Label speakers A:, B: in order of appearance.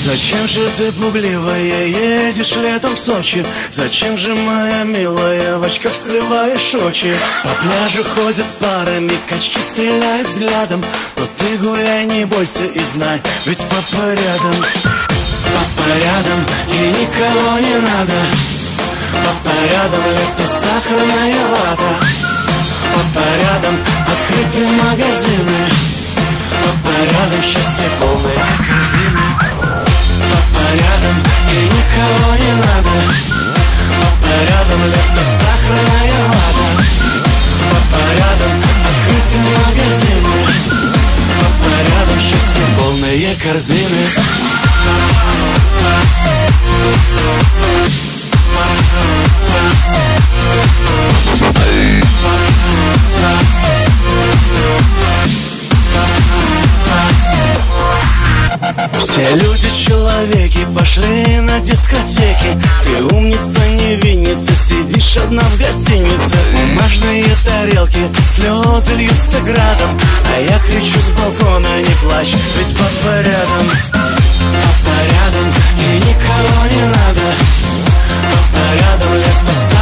A: Зачем же ты пугливая едешь летом в Сочи? Зачем же, моя милая, в очках скрываешь очи? По пляжу ходят парами, качки стреляют взглядом. Но ты гуляй, не бойся и знай, ведь папа рядом. Папа рядом, и никого не надо. Папа рядом, лето, сахарная вата. Папа рядом, открыты магазины. Папа рядом, счастье полное корзины. Папа рядом, и никого не надо. Папа рядом, лето, сахарная вата. Папа рядом, открыты магазины. Папа рядом, счастье полные корзины. Все люди человеки пошли на дискотеки. Ты умница, невинница, сидишь одна в гостинице. Бумажные тарелки, слезы льются градом. А я кричу с балкона: не плачь, ведь папа рядом. Папа рядом, и никого не надо. Папа рядом, лето,